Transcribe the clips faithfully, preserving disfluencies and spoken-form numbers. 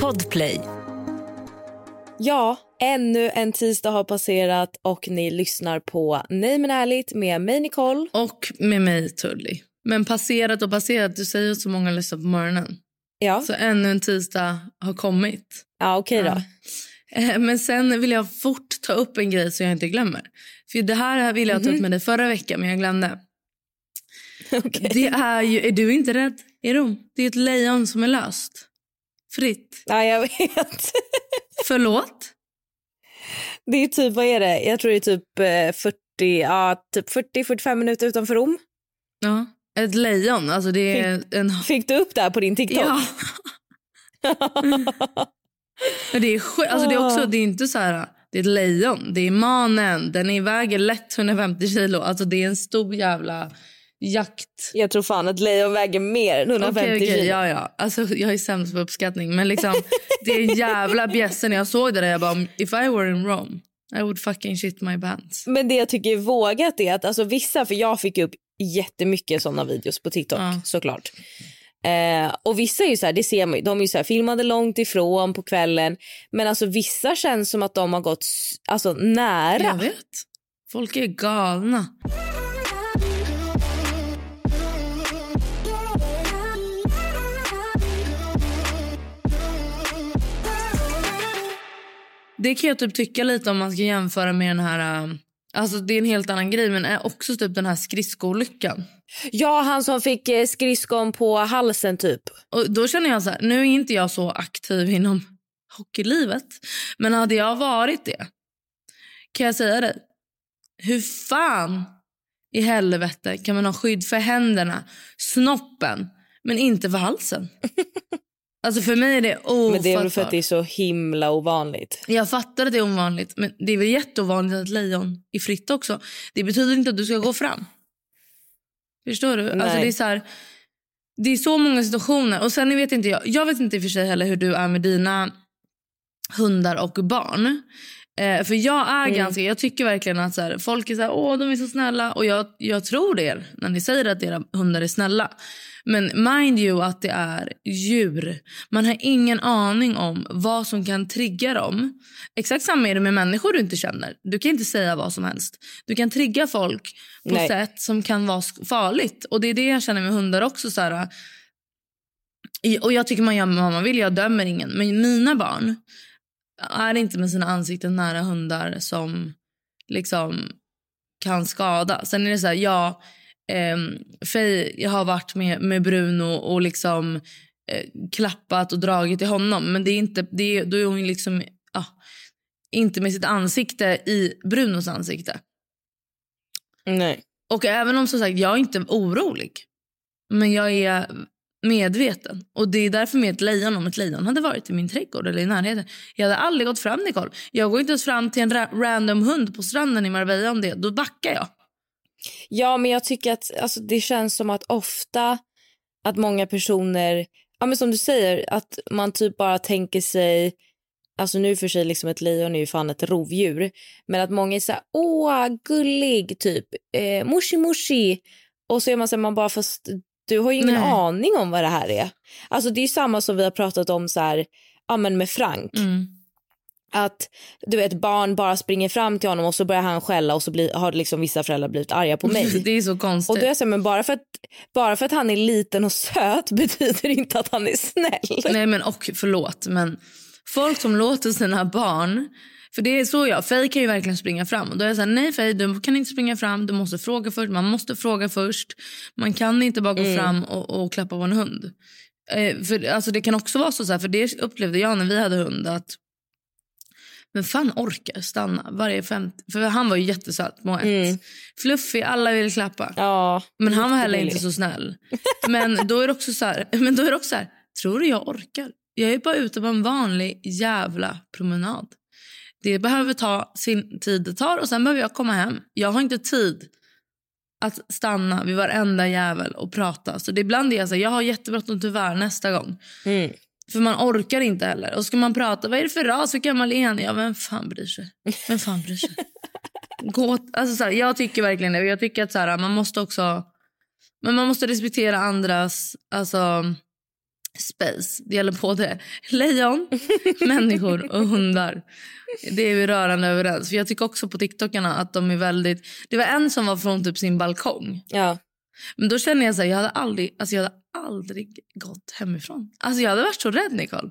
Podplay. Ja, ännu en tisdag har passerat och ni lyssnar på Nej men ärligt med mig Nicole. Och med mig Tully. Men passerat och passerat, du säger så många lyssnar på morgonen. Ja. Så ännu en tisdag har kommit. Ja, okej okay då. Ja. Men sen vill jag fort ta upp en grej så jag inte glömmer. För det här ville jag ta upp med dig förra veckan men jag glömde. Okay. Det är ju, är du inte rädd i Rom? Det är ett lejon som är löst. Fritt. Ja, jag vet. Förlåt? Det är typ, vad är det? Jag tror det är typ fyrtio, ja, typ fyrtio till fyrtiofem minuter utanför Rom. Ja, ett lejon. Alltså det är fick, en... fick du upp det här på din TikTok? Ja. Det är sjukt. Alltså det är också, det är inte så här, det är ett lejon. Det är manen. Den är väger lätt hundrafemtio kilo. Alltså det är en stor jävla jakt. Jag tror fan att lejon väger mer än hundrafemtio okay, okay, kilo. Ja, ja. Alltså jag är sämst på uppskattning. Men liksom, det är en jävla bjässe. När jag såg det där, jag bara, if I were in Rome, I would fucking shit my pants. Men det jag tycker är vågat är att alltså vissa, för jag fick upp jättemycket sådana videos på TikTok, ja. Såklart. Eh, och vissa är ju så här, det ser man ju, de är ju så här, filmade långt ifrån på kvällen. Men alltså vissa känns som att de har gått alltså nära. Jag vet. Folk är galna. Det kan jag typ tycka lite om man ska jämföra med den här... Alltså det är en helt annan grej, men är också typ den här skridskolyckan. Ja, han som fick skridskon på halsen typ. Och då känner jag så här, nu är inte jag så aktiv inom hockeylivet. Men hade jag varit det, kan jag säga det, hur fan i helvete kan man ha skydd för händerna, snoppen, men inte för halsen? Alltså för mig är det ofattbart. Men det är väl för att det är så himla ovanligt. Jag fattar att det är ovanligt. Men det är väl jätteovanligt att lejon är fritt också. Det betyder inte att du ska gå fram. Förstår du? Nej. Alltså det är så här, det är så många situationer. Och sen vet inte jag. Jag vet inte i och för sig heller hur du är med dina hundar och barn. Eh, för jag är mm. ganska, jag tycker verkligen att så här, folk är så här, åh de är så snälla. Och jag, jag tror det när ni säger att era hundar är snälla. Men mind you att det är djur. Man har ingen aning om vad som kan trigga dem. Exakt samma är det med människor du inte känner. Du kan inte säga vad som helst. Du kan trigga folk på Nej. sätt som kan vara farligt. Och det är det jag känner med hundar också. Så här, och jag tycker man gör vad man vill, jag dömer ingen. Men mina barn är inte med sina ansikten nära hundar som liksom kan skada. Sen är det så här, ja... Eh, Fej, jag har varit med, med Bruno och liksom eh, klappat och dragit i honom. Men det är inte, det är, då är hon liksom ah, inte med sitt ansikte i Brunos ansikte. Nej. Och även om så sagt, jag är inte orolig, men jag är medveten. Och det är därför med ett lejon, om ett lejon hade varit i min trädgård eller i närheten, jag hade aldrig gått fram, Nicole. Jag går inte ens fram till en ra- random hund på stranden i Marbella om det, då backar jag. Ja, men jag tycker att alltså, det känns som att ofta att många personer, ja men som du säger, att man typ bara tänker sig, alltså nu för sig liksom ett lejon är ju fan ett rovdjur, men att många är så här, åh gullig typ, eh, mushi mushi, och så är man så här, man bara, fast du har ju ingen Nej. aning om vad det här är. Alltså det är ju samma som vi har pratat om så här, ja men med Frank. Mm. Att du vet, barn bara springer fram till honom och så börjar han skälla och så blir, har liksom vissa föräldrar blivit arga på mig. Det är så konstigt. Och då är jag så här, men bara för, att, bara för att han är liten och söt betyder inte att han är snäll. Nej men och förlåt, men folk som låter sina barn, för det är så jag, Fej kan ju verkligen springa fram. Och då är jag så här, nej Fej, du kan inte springa fram, du måste fråga först, man måste fråga först. Man kan inte bara gå mm. fram och, och klappa på en hund. Eh, för alltså det kan också vara så, så här, för det upplevde jag när vi hade hund, att men fan orkar stanna varje femte. För han var ju jättesöt på ett. Mm. Fluffy, alla ville klappa. Ja, men han var heller inte så snäll. Men då är det också så här, men då är det också så här, tror du jag orkar? Jag är bara ute på en vanlig jävla promenad. Det behöver ta sin tid det tar och sen behöver jag komma hem. Jag har inte tid att stanna vid varenda jävel och prata. Så det är ibland det jag säger, jag har jättebråttom tyvärr nästa gång. Mm. För man orkar inte heller. Och ska man prata, vad är det för ras, hur gammal är han? Ja, vem fan bryr sig? Vem fan bryr sig? Gå, alltså så här, jag tycker verkligen det. Jag tycker att så här, man måste också, men man måste respektera andras alltså, space. Det gäller både lejon, människor och hundar. Det är vi rörande överens. För jag tycker också på TikTokarna att de är väldigt... Det var en som var från typ sin balkong. Ja. Men då känner jag så här, jag hade aldrig, alltså jag hade aldrig gått hemifrån. Alltså jag hade varit så rädd, Nicole.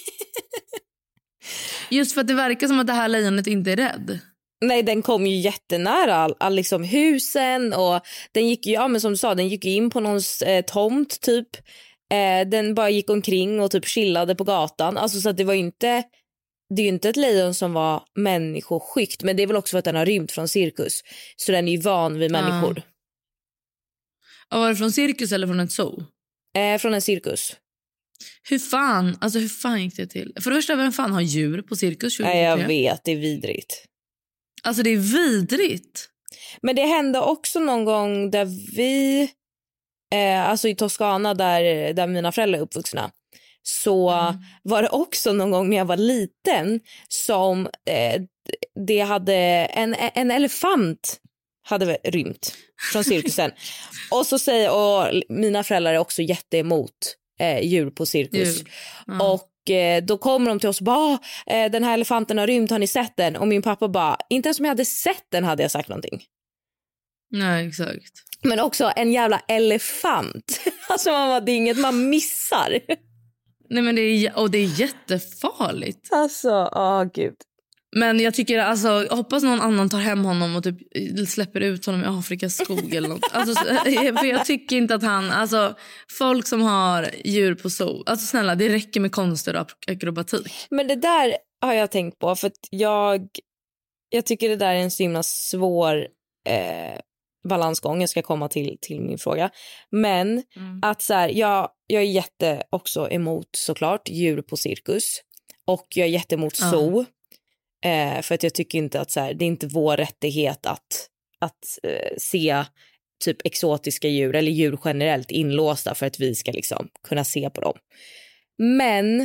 Just för att det verkar som att det här lejonet inte är rädd. Nej, den kom ju jättenära all, all liksom husen och den gick ju, ja men som du sa, den gick in på någon eh, tomt typ. Eh, den bara gick omkring och typ chillade på gatan. Alltså så att det var inte, det är ju inte ett lejon som var människoskyggt, men det är väl också för att den har rymt från cirkus. Så den är ju van vid människor. Ja. Och var det från cirkus eller från ett zoo? Eh, från en cirkus. Hur fan, alltså hur fan gick det till? För det första, vem fan har djur på cirkus? Nej, jag vet, det är vidrigt. Alltså det är vidrigt. Men det hände också någon gång där vi, eh, alltså i Toscana där, där mina föräldrar är uppvuxna. Så mm. var det också någon gång när jag var liten som eh, det hade en, en elefant hade rymt från cirkusen. Och så säger, och mina föräldrar är också jätteemot eh, djur på cirkus. Djur. Mm. Och eh, då kommer de till oss och bara, eh, den här elefanten har rymt, har ni sett den? Och min pappa bara, inte ens om jag hade sett den hade jag sagt någonting. Nej, exakt. Men också en jävla elefant. Alltså man bara, det är inget man missar. Nej, men det är, och det är jättefarligt. Alltså, åh gud. Men jag tycker, alltså, jag hoppas någon annan tar hem honom och typ släpper ut honom i Afrikas skog eller något. Alltså, för jag tycker inte att han, alltså folk som har djur på zoo, alltså snälla, det räcker med konster och akrobatik. Men det där har jag tänkt på, för att jag jag tycker det där är en så himla svår eh, balansgång. Jag ska komma till, till min fråga. Men mm. att så här, jag, jag är jätte också emot såklart djur på cirkus. Och jag är jätte emot ja. zoo. Eh, för att jag tycker inte att så här, det är inte vår rättighet att, att eh, se typ exotiska djur eller djur generellt inlåsta för att vi ska liksom kunna se på dem. Men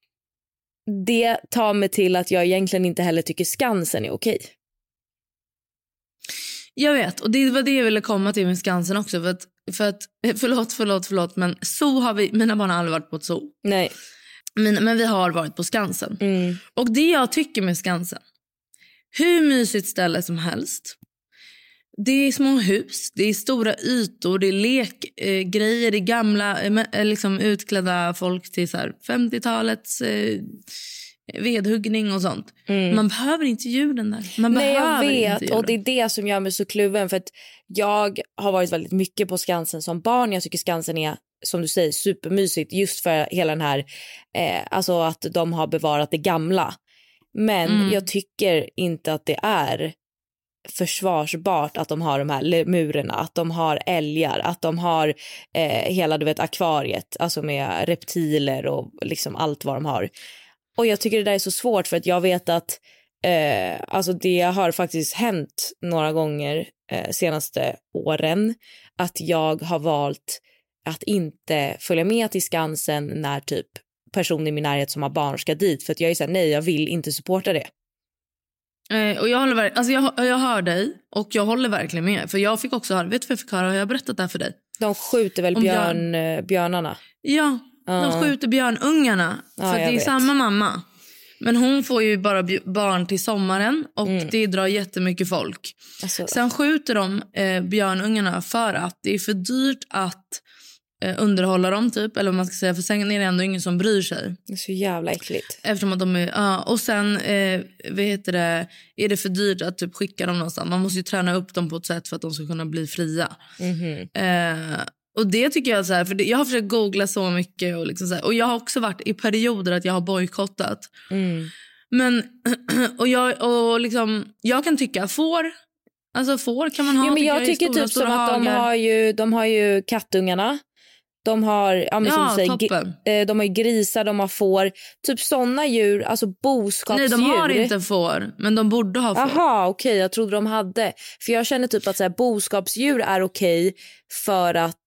det tar mig till att jag egentligen inte heller tycker Skansen är okej. Jag vet, och det var det jag ville komma till med Skansen också. För att, för att förlåt, förlåt, förlåt, men zoo har vi, mina barn har aldrig varit på ett zoo. Nej. Men, men vi har varit på Skansen. Mm. Och det jag tycker med Skansen, hur mysigt ställe som helst. Det är små hus, det är stora ytor, det är lekgrejer, eh, det är gamla eh, liksom utklädda folk till så här femtiotalets eh, vedhuggning och sånt. Mm. Man behöver inte djuren där. Man Nej, jag vet, inte och det är det som gör mig så kluven, för att jag har varit väldigt mycket på Skansen som barn. Jag tycker Skansen är, som du säger, supermysigt just för hela den här eh, alltså att de har bevarat det gamla. Men mm. jag tycker inte att det är försvarsbart att de har de här lemurerna, att de har älgar, att de har eh, hela du vet akvariet, alltså med reptiler och liksom allt vad de har. Och jag tycker det där är så svårt, för att jag vet att eh, alltså det har faktiskt hänt några gånger eh, senaste åren att jag har valt att inte följa med till Skansen när typ personer i min närhet som har barn ska dit, för att jag är så här, nej, jag vill inte supporta det. Eh, och jag, håller, alltså jag, jag hör dig och jag håller verkligen med. För jag fick också höra, vet du vad jag fick höra? Har jag berättat det här för dig? De skjuter väl björn, björn, björnarna? Ja, uh. de skjuter björnungarna. Ja, för det är vet. samma mamma. Men hon får ju bara barn till sommaren och mm. det drar jättemycket folk. Alltså. Sen skjuter de eh, björnungarna för att det är för dyrt att eh, underhålla dem typ. Eller vad man ska säga, för sen är det ändå ingen som bryr sig. Det är så jävla äckligt. Eftersom att de är, ja, och sen eh, vad heter det, är det för dyrt att typ skicka dem någonstans. Man måste ju träna upp dem på ett sätt för att de ska kunna bli fria. Mm-hmm. Eh, och det tycker jag så här, för det, jag har försökt googla så mycket och, liksom så här, och jag har också varit i perioder att jag har bojkottat. Mm. Men och jag och liksom jag kan tycka får alltså får kan man ha. Ja, men jag, jag tycker stora, typ som att de har ju de har ju kattungarna. De har ja, men ja, som säger, g- de har ju grisar, de har får, typ såna djur, alltså boskapsdjur. Nej, de har inte får, men de borde ha får. Aha, okej, okay, jag trodde de hade. För jag känner typ att så här, boskapsdjur är okej okay för att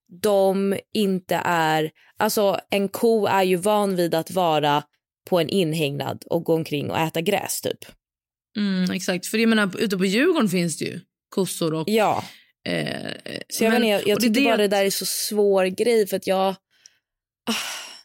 de inte är, alltså en ko är ju van vid att vara på en inhägnad och gå omkring och äta gräs typ. Mm, exakt, för jag menar ute på Djurgården finns det ju kossor och ja. Eh, så jag, men, jag, jag tyckte det bara det där är så svår grej, för att jag ah,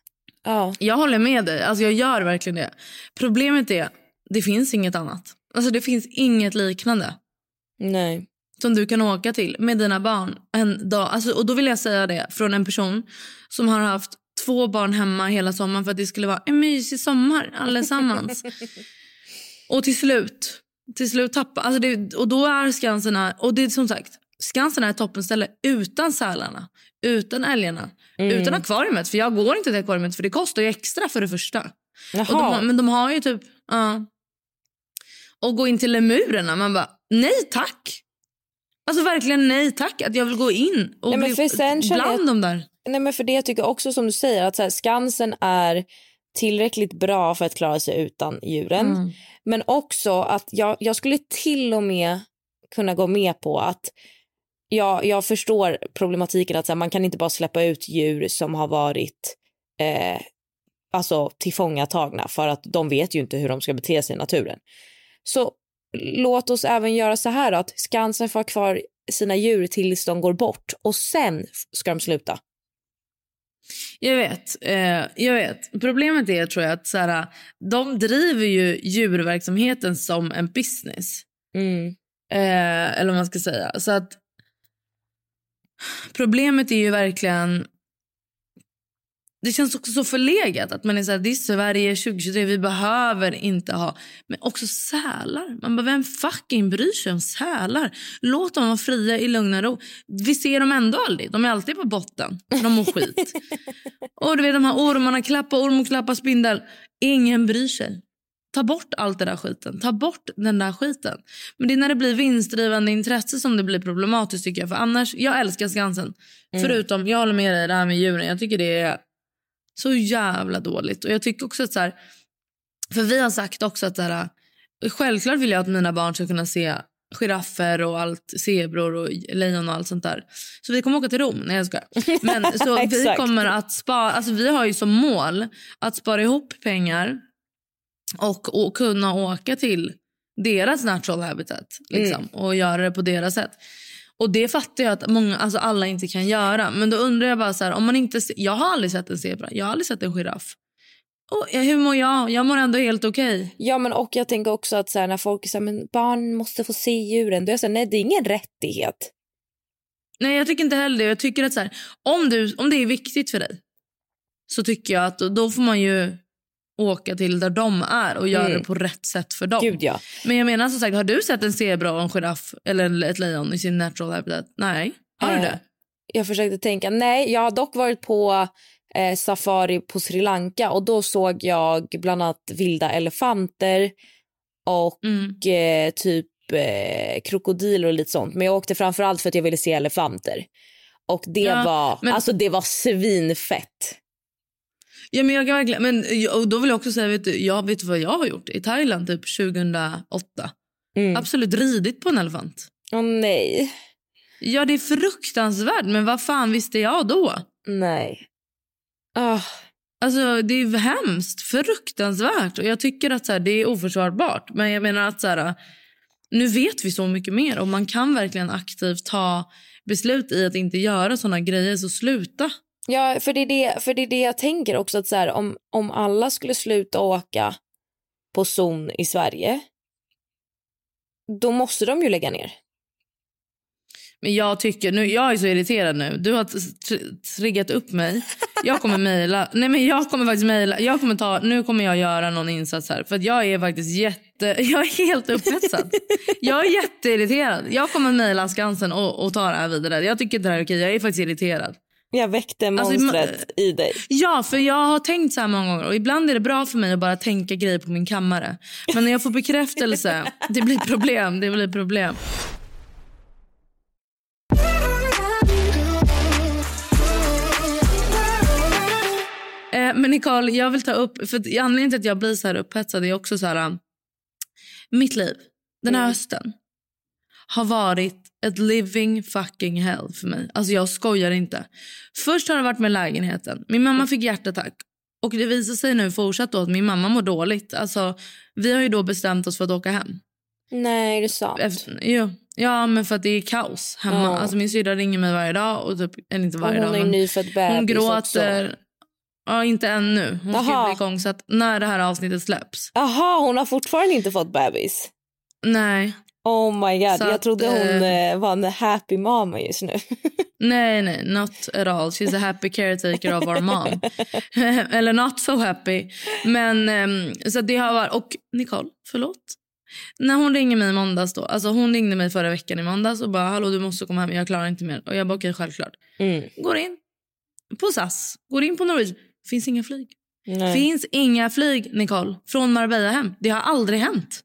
Ja. Jag håller med dig. Alltså jag gör verkligen det. Problemet är, det finns inget annat. Alltså det finns inget liknande. Nej. Som du kan åka till med dina barn en dag. Alltså, och då vill jag säga det från en person som har haft två barn hemma hela sommaren för att det skulle vara en mysig sommar allesammans. Och till slut, till slut tappa. Alltså det, och då är Skansen, och det är som sagt, Skansen är ett toppenställe utan sälarna, utan älgarna, mm. utan akvariet. För jag går inte till akvariet för det kostar ju extra för det första. Och de, men de har ju typ, ja. Uh, och gå in till lemurerna, man bara, nej tack. Alltså verkligen nej tack att jag vill gå in och nej, bli bland jag, dem där. Nej men för det jag tycker också som du säger att så här, Skansen är tillräckligt bra för att klara sig utan djuren. Mm. Men också att jag, jag skulle till och med kunna gå med på att jag, jag förstår problematiken att så här, man kan inte bara släppa ut djur som har varit eh, alltså tillfångatagna för att de vet ju inte hur de ska bete sig i naturen. Så låt oss även göra så här att Skansen får kvar sina djur tills de går bort och sen ska de sluta. Jag vet, eh, jag vet. Problemet är tror jag att så här, de driver ju djurverksamheten som en business. Mm. Eh, eller vad man ska säga. Så att problemet är ju verkligen, det känns också så förlegat att man är så här, det är Sverige tjugo tjugotre, vi behöver inte ha, men också sälar. Man bara, vem fucking bryr sig om sälar? Låt dem vara fria i lugn och ro. Vi ser dem ändå aldrig, de är alltid på botten. De mår skit. Och du vet de här ormarna, klappa orm och klappa spindel. Ingen bryr sig. Ta bort allt det där skiten. Ta bort den där skiten. Men det är när det blir vinstdrivande intresse som det blir problematiskt tycker jag. För annars, jag älskar Skansen. Mm. Förutom, jag håller med dig det här med djuren. Jag tycker det är så jävla dåligt. Och jag tycker också att så här, för vi har sagt också att så här, självklart vill jag att mina barn ska kunna se giraffer och allt, zebror och lejon och allt sånt där. Så vi kommer åka till Rom, nej jag ska. Men så vi kommer att spara, alltså vi har ju som mål att spara ihop pengar och, och kunna åka till deras natural habitat liksom, mm. och göra det på deras sätt. Och det fattar jag att många, alltså alla inte kan göra. Men då undrar jag bara så här, om man inte, jag har aldrig sett en zebra, jag har aldrig sett en giraff. Och hur mår jag? Jag mår ändå helt okej. Okay. Ja men och jag tänker också att så här, när folk säger men barn måste få se djuren, då är jag så här, nej det är ingen rättighet. Nej jag tycker inte heller det. Jag tycker att så här, om, du, om det är viktigt för dig så tycker jag att då, då får man ju åka till där de är och göra mm. det på rätt sätt för dem. Gud, ja. Men jag menar som sagt, har du sett en zebra och en giraff eller ett lejon i sin natural habitat? Nej, har du eh, det? Jag försökte tänka, nej jag har dock varit på eh, safari på Sri Lanka och då såg jag bland annat vilda elefanter och mm. eh, typ eh, krokodiler och lite sånt. Men jag åkte framförallt för att jag ville se elefanter. Och det ja, var men... alltså det var svinfett. Ja men jag kan verkligen, men och då vill jag också säga, vet du, jag vet vad jag har gjort i Thailand typ tjugohundraåtta. Mm. Absolut ridit på en elefant. Åh oh, nej. Ja det är fruktansvärt, men vad fan visste jag då? Nej. Oh. Alltså det är hemskt, fruktansvärt. Och jag tycker att så här, det är oförsvarbart. Men jag menar att så här, nu vet vi så mycket mer och man kan verkligen aktivt ta beslut i att inte göra såna grejer, så sluta. Ja, för det är det, för det, är det jag tänker också att så här, om, om alla skulle sluta åka på zon i Sverige, då måste de ju lägga ner. Men jag tycker, nu, jag är så irriterad nu. Du har triggat upp mig. Jag kommer mejla. Nej men jag kommer faktiskt mejla. Jag kommer ta, nu kommer jag göra någon insats här. För att jag är faktiskt jätte, jag är helt upphetsad. Jag är jätteirriterad. Jag kommer mejla Skansen och, och ta det här vidare. Jag tycker inte det här är okej. Jag är faktiskt irriterad. Jag väckte monstret alltså, i dig. Ja, för jag har tänkt så här många gånger. Och ibland är det bra för mig att bara tänka grejer på min kammare. Men när jag får bekräftelse, det blir problem. Det blir problem. Eh, men Nicole, jag vill ta upp... För anledningen till att jag blir så här upphetsad är också så här... Mitt liv, den här mm. hösten, har varit ett living fucking hell för mig. Alltså jag skojar inte. Först har det varit med lägenheten. Min mamma fick hjärtattack. Och det visar sig nu fortsatt då att min mamma mår dåligt. Alltså vi har ju då bestämt oss för att åka hem. Nej, det är sant. Efter, jo, ja, men för att det är kaos hemma. Ja. Alltså min syrra ringer mig varje dag. Och typ, eller inte varje och hon dag. Hon är nyfödd bebis hon gråter. också. Ja, inte ännu. Hon Aha. ska bli igång så att när det här avsnittet släpps. Jaha, hon har fortfarande inte fått bebis. Nej. Oh my god, så jag att, trodde hon eh, var en happy mama just nu. Nej, nej, not at all. She's a happy caretaker of our mom. Eller not so happy. Men um, så det har varit... Och Nicole, förlåt. När hon ringer mig i måndags då. Alltså hon ringde mig förra veckan i måndags och bara, hallå du måste komma hem, jag klarar inte mer. Och jag bara, okej, okay, självklart. Mm. Går in på S A S, går in på Norwegian. Finns inga flyg. Nej. Finns inga flyg, Nicole, från Marbella hem. Det har aldrig hänt.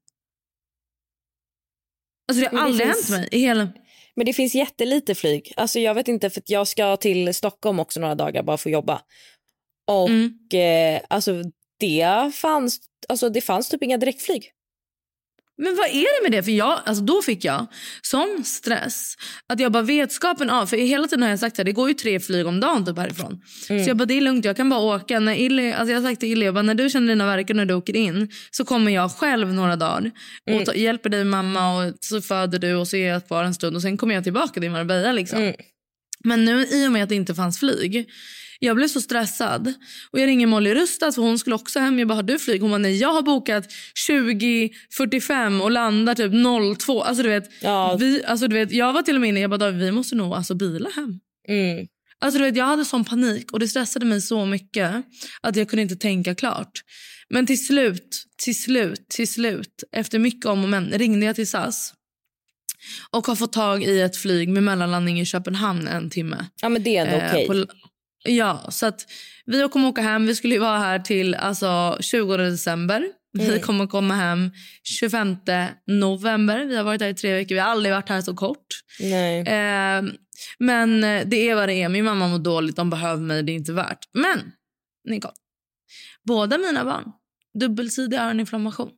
Alltså det har Men det aldrig finns... hänt mig i hela... Men det finns jättelite flyg. Alltså jag vet inte, för att jag ska till Stockholm också några dagar bara för att jobba. Och Mm. eh, alltså det fanns, alltså det fanns typ inga direktflyg. Men vad är det med det? För jag, alltså då fick jag sån stress att jag bara vetskapen av, för hela tiden har jag sagt att det går ju tre flyg om dagen typ härifrån. Mm. Så jag bara, det är lugnt, jag kan bara åka. När Illy, alltså jag har sagt till Illy, jag bara, när du känner dina verkar när du åker in så kommer jag själv några dagar och ta, hjälper dig mamma och så föder du och så är jag kvar en stund och sen kommer jag tillbaka till Marbella liksom. Mm. Men nu i och med att det inte fanns flyg, jag blev så stressad. Och jag ringer Molly Rustas för hon skulle också hem. Jag bara, har du flyg? Hon bara, nej, jag har bokat tjugo fyrtiofem och landar typ noll två. Alltså du vet, ja. vi, alltså, du vet jag var till och med inne. Jag bara, vi måste nog alltså bila hem. Mm. Alltså du vet, jag hade sån panik. Och det stressade mig så mycket att jag kunde inte tänka klart. Men till slut, till slut, till slut efter mycket om och men ringde jag till S A S. Och har fått tag i ett flyg med mellanlandning i Köpenhamn en timme. Ja, men det är ändå eh, okej. På, ja, så att vi kommer åka hem. Vi skulle ju vara här till alltså tjugonde december. Mm. Vi kommer komma hem tjugofemte november. Vi har varit här i tre veckor. Vi har aldrig varit här så kort. Nej. Eh, men det är vad det är. Min mamma mår dåligt. De behöver mig. Det är inte värt. Men, Nicole. Båda mina barn. Dubbelsidig öroninflammation.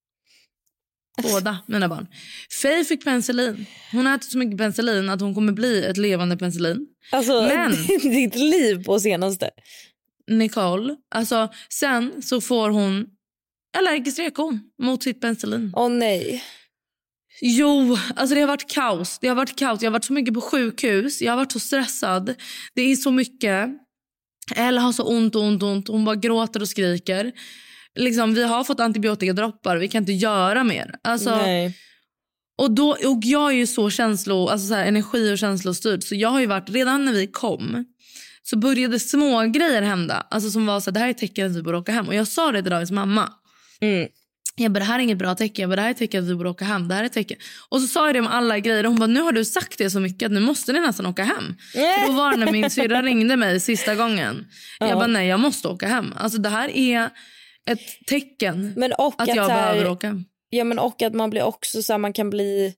Båda mina barn. Faye fick penicillin. Hon har ätit så mycket penicillin att hon kommer bli ett levande penicillin. Alltså, men ditt liv på senaste. Nicole, alltså sen så får hon allergisk reaktion mot sitt penicillin. Åh oh, nej. Jo, alltså det har varit kaos. Det har varit kaos. Jag har varit så mycket på sjukhus. Jag har varit så stressad. Det är så mycket. Elle har så ont, ont, ont. Hon bara gråter och skriker. Liksom, vi har fått antibiotikadroppar. Vi kan inte göra mer. Alltså, nej. Och, då, och jag är ju så känslo, alltså så här, energi- och känslostyrd. Så jag har ju varit, redan när vi kom så började små grejer hända. Alltså som var så här, det här är tecken att vi borde åka hem. Och jag sa det till Davids mamma. Mm. Jag bara, det här är inget bra tecken. Jag bara, det här är tecken att vi borde åka hem. Det här är tecken. Och så sa jag det om alla grejer. Och hon bara, nu har du sagt det så mycket att nu måste ni nästan åka hem. För då var det när min syrra ringde mig sista gången. Ja. Jag bara, nej, jag måste åka hem. Alltså det här är ett tecken men och att, att jag här, behöver åka hem. Ja, men och att man blir också så här, man kan bli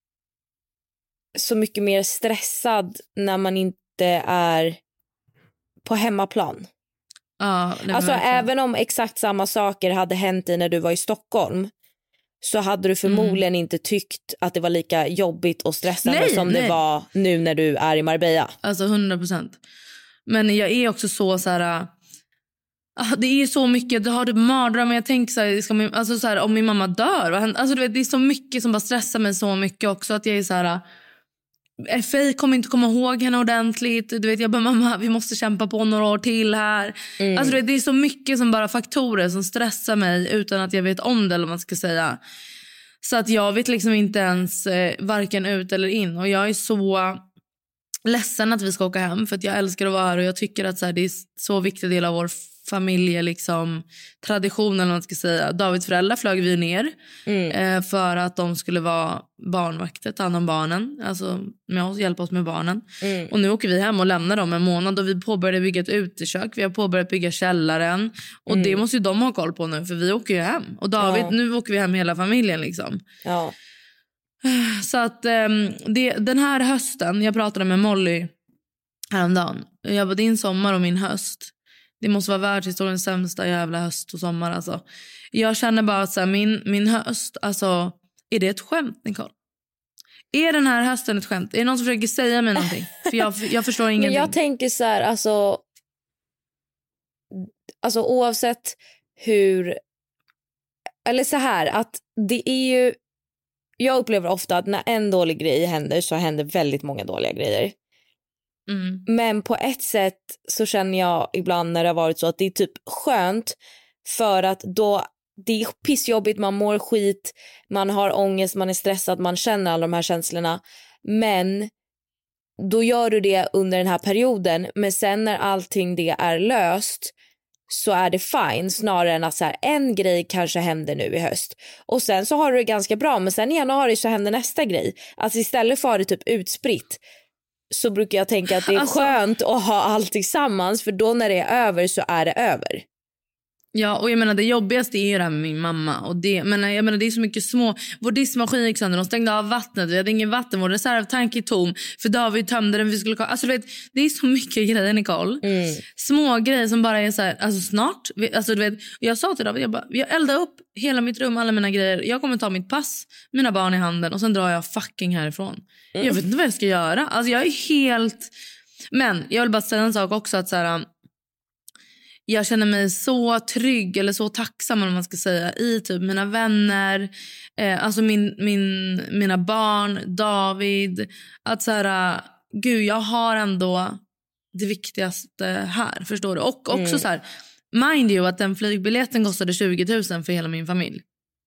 så mycket mer stressad när man inte är på hemmaplan. Ja, alltså även om exakt samma saker hade hänt i när du var i Stockholm så hade du förmodligen mm. inte tyckt att det var lika jobbigt och stressande nej, som nej. det var nu när du är i Marbella. Alltså hundra procent. Men jag är också så så här. Det är så mycket, du har typ mardrömmar. Jag tänker så här, ska min, alltså så här, om min mamma dör, vad händer? Alltså du vet, det är så mycket som bara stressar mig så mycket också. Att jag är så här, F A kommer inte komma ihåg henne ordentligt. Du vet, jag bara, mamma, vi måste kämpa på några år till här. Mm. Alltså du vet, det är så mycket som bara faktorer som stressar mig utan att jag vet om det, eller vad man ska säga. Så att jag vet liksom inte ens eh, varken ut eller in. Och jag är så ledsen att vi ska åka hem, för att jag älskar att vara här och jag tycker att så här, det är så viktig del av vår familje liksom, tradition, eller vad man ska säga. Davids föräldrar flög vi ner mm. eh, för att de skulle vara barnvakter, ta hand om barnen, alltså med oss, hjälpa oss med barnen. Mm. Och nu åker vi hem och lämnar dem en månad och vi påbörjade bygga ett utekök, vi har påbörjat bygga källaren och mm. det måste ju de ha koll på nu, för vi åker ju hem. Och David, ja. nu åker vi hem hela familjen liksom. Ja. Så att eh, det, den här hösten, jag pratade med Molly häromdagen. Jag bara, din sommar och min höst, det måste vara världshistoriens sämsta jävla höst och sommar alltså. Jag känner bara att så här, min, min höst, alltså, är det ett skämt, Nicole? Är den här hösten ett skämt? Är det någon som försöker säga mig någonting? För jag, jag förstår ingenting. Men jag tänker så här, alltså, alltså oavsett hur, eller så här, att det är ju, jag upplever ofta att när en dålig grej händer så händer väldigt många dåliga grejer. Mm. Men på ett sätt så känner jag ibland när det har varit så att det är typ skönt för att då det är pissjobbigt, man mår skit, man har ångest, man är stressad, man känner alla de här känslorna. Men då gör du det under den här perioden, men sen när allting det är löst så är det fine, snarare än att så här, en grej kanske händer nu i höst och sen så har du det ganska bra, men sen i januari så händer nästa grej. Alltså istället för att ha det typ utspritt så brukar jag tänka att det är alltså, skönt att ha allt tillsammans, för då när det är över så är det över. Ja, och jag menar det jobbigaste är ju det här med min mamma. Och det, men jag menar det är så mycket små. Vår diskmaskin gick sönder, de stängde av vattnet. Vi hade ingen vatten, vår reservtank är tom. För David tömde den, vi skulle kolla. Alltså du vet, det är så mycket grejer, Nicole. Mm. Små grejer som bara är så här, alltså snart. Alltså du vet, jag sa till David, jag bara, jag eldar upp hela mitt rum, alla mina grejer. Jag kommer ta mitt pass, mina barn i handen och sen drar jag fucking härifrån. Mm. Jag vet inte vad jag ska göra. Alltså jag är helt... Men jag vill bara säga en sak också, att så här... Jag känner mig så trygg eller så tacksam, om man ska säga, i typ mina vänner, eh, alltså min, min, mina barn, David. Att så här, gud, jag har ändå det viktigaste här, förstår du? Och också mm. så här, mind you att den flygbiljetten kostade tjugo tusen för hela min familj.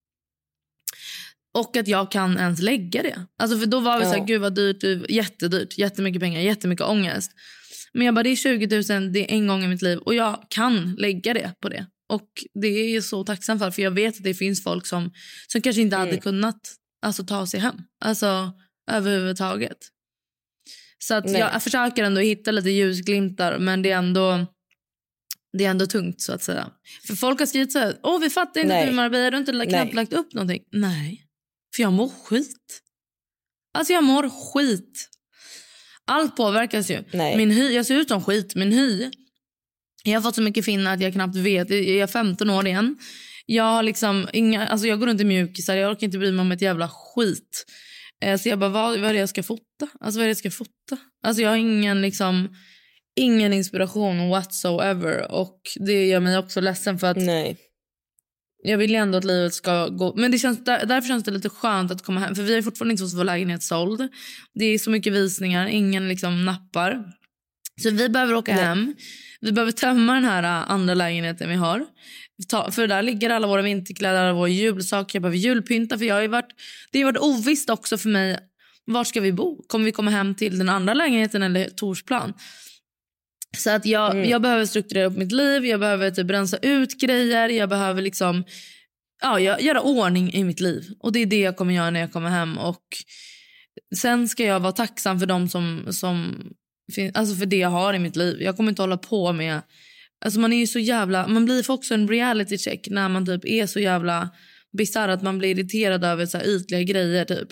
Och att jag kan ens lägga det. Alltså för då var vi ja. så här, gud vad dyrt, jättedyrt, jättemycket pengar, jättemycket ångest. Men jag bara, det är tjugo tusen, det är en gång i mitt liv. Och jag kan lägga det på det. Och det är jag så tacksam för. För jag vet att det finns folk som, som kanske inte mm. hade kunnat alltså, ta sig hem. Alltså överhuvudtaget. Så att jag, jag försöker ändå hitta lite ljusglimtar. Men det är ändå, det är ändå tungt så att säga. För folk har skrivit så här, åh vi fattar inte hur Marbella, har du inte knappt Nej. lagt upp någonting? Nej, för jag mår skit. Alltså jag mår skit. Allt påverkas ju. Nej. Min hy, jag ser ut som skit. Min hy, jag har fått så mycket finna att jag knappt vet. Jag är femton år igen. Jag har liksom inga, alltså jag går runt i mjukisar. Jag orkar inte bry mig om ett jävla skit. Så jag bara, vad, vad är det jag ska fota? Alltså vad är det jag ska fota? Alltså jag har ingen liksom, ingen inspiration whatsoever. Och det gör mig också ledsen för att Nej. jag vill ju ändå att livet ska gå. Men det känns, där, därför känns det lite skönt att komma hem. För vi har fortfarande inte fått vår lägenhet såld. Det är så mycket visningar, ingen liksom nappar. Så vi behöver åka Nej. hem. Vi behöver tömma den här andra lägenheten vi har. För där ligger alla våra vinterkläder, alla våra julsaker. Jag behöver julpynta, för jag har ju varit, det har varit ovisst också för mig. Var ska vi bo? Kommer vi komma hem till den andra lägenheten eller Torsplan? Så att jag, mm. jag behöver strukturera upp mitt liv. Jag behöver typ rensa ut grejer. Jag behöver liksom ja, göra ordning i mitt liv. Och det är det jag kommer göra när jag kommer hem. Och sen ska jag vara tacksam för dem som, som alltså för det jag har i mitt liv. Jag kommer inte hålla på med, alltså man är ju så jävla, man blir också en reality check när man typ är så jävla bizarr att man blir irriterad över så här ytliga grejer typ.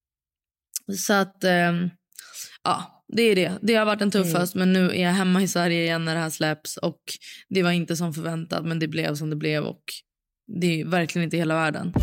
Så att eh, ja, det är det. Det har varit en tuff höst, mm. men nu är jag hemma i Sverige igen när det här släpps. Och det var inte som förväntat, men det blev som det blev. Och det är verkligen inte hela världen.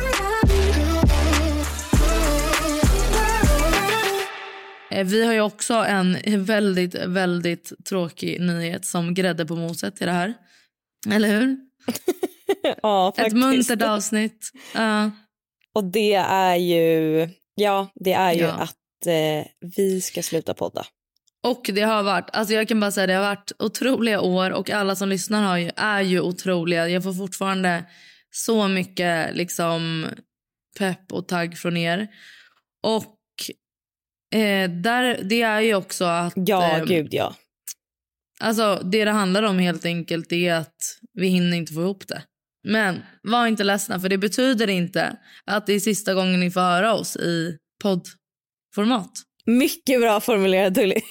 Vi har ju också en väldigt, väldigt tråkig nyhet som grädde på moset till det här. Eller hur? Ja, faktiskt. Ett muntert avsnitt. Uh. Och det är ju, ja, det är ju ja. att eh, vi ska sluta podda. Och det har varit, alltså jag kan bara säga det har varit otroliga år och alla som lyssnar har ju, är ju otroliga. Jag får fortfarande så mycket liksom pepp och tagg från er. Och eh, där, det är ju också att... Ja, eh, gud ja. Alltså det det handlar om helt enkelt är att vi hinner inte få ihop det. Men var inte ledsna, för det betyder inte att det är sista gången ni får höra oss i poddformat. Mycket bra formulerat, Tully.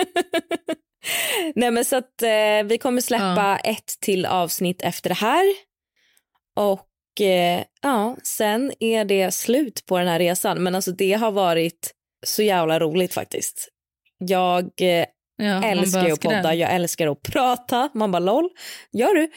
Nej, men så att eh, vi kommer släppa ja. ett till avsnitt efter det här. Och eh, ja, sen är det slut på den här resan. Men alltså det har varit så jävla roligt faktiskt. Jag eh, ja, älskar ju att podda, jag älskar att prata. Man bara lol, gör du?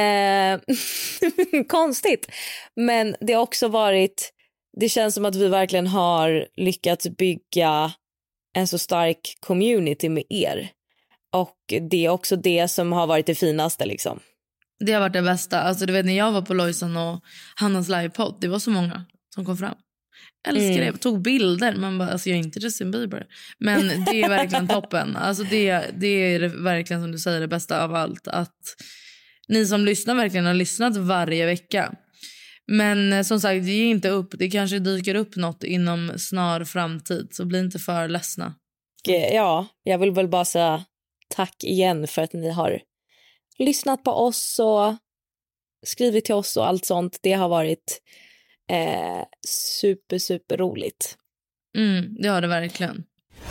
Eh, konstigt. Men det har också varit, det känns som att vi verkligen har lyckats bygga en så stark community med er. Och det är också det som har varit det finaste liksom. Det har varit det bästa. Alltså du vet när jag var på Lojsan och Hannas livepodd, det var så många som kom fram. Älskar Mm. det. Jag tog bilder. Man bara, alltså jag är inte Justin Bieber. Men det är verkligen toppen. Alltså det, det är verkligen som du säger det bästa av allt. Att ni som lyssnar verkligen har lyssnat varje vecka. Men eh, som sagt, ge inte upp. Det kanske dyker upp något inom snar framtid. Så bli inte för ledsna. Ja, jag vill väl bara säga tack igen för att ni har lyssnat på oss och skrivit till oss och allt sånt. Det har varit eh, super, super roligt. Mm, det har det verkligen.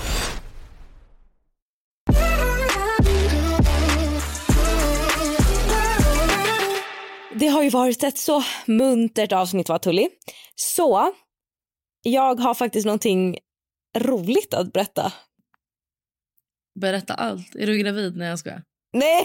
Det har ju varit ett så muntert avsnitt, va, Tully? Så jag har faktiskt någonting roligt att berätta. Berätta allt. Är du gravid när jag ska? Nej,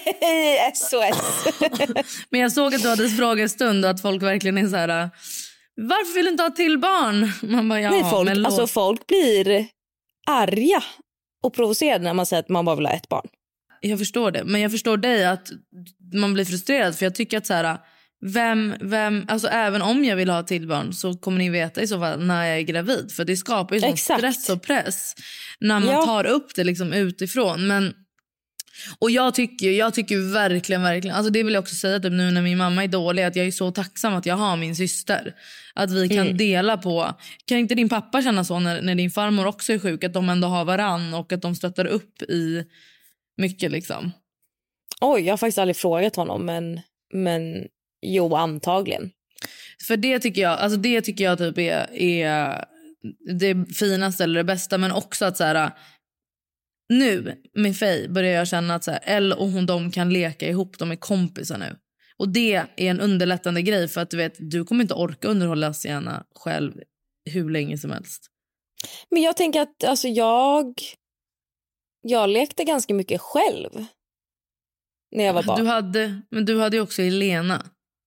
S O S. Men jag såg att du hade frågestund och att folk verkligen är så här: varför vill du inte ha till barn? Man bara, ja, Nej, folk, men alltså, folk blir arga och provocerade när man säger att man bara vill ha ett barn. Jag förstår det, men jag förstår dig att man blir frustrerad. För jag tycker att så här, vem, vem, alltså även om jag vill ha till barn så kommer ni veta i så fall när jag är gravid. För det skapar ju sån stress och press när man ja. tar upp det liksom utifrån. Men, och jag tycker, jag tycker verkligen, verkligen, alltså det vill jag också säga typ nu när min mamma är dålig, att jag är så tacksam att jag har min syster. Att vi kan mm. dela på. Kan inte din pappa känna så när, när din farmor också är sjuk, att de ändå har varann och att de stöttar upp i mycket liksom? Oj, jag har faktiskt aldrig frågat honom, men, men jo, antagligen. För det tycker jag, alltså det tycker jag typ är, är det finaste eller det bästa, men också att så här, nu med Faye börjar jag känna att så här, Elle och hon, de kan leka ihop, de är kompisar nu. Och det är en underlättande grej, för att du vet, du kommer inte orka underhålla Sienna själv hur länge som helst. Men jag tänker att alltså jag jag lekte ganska mycket själv när jag var barn. Du hade, men du hade ju också Elena.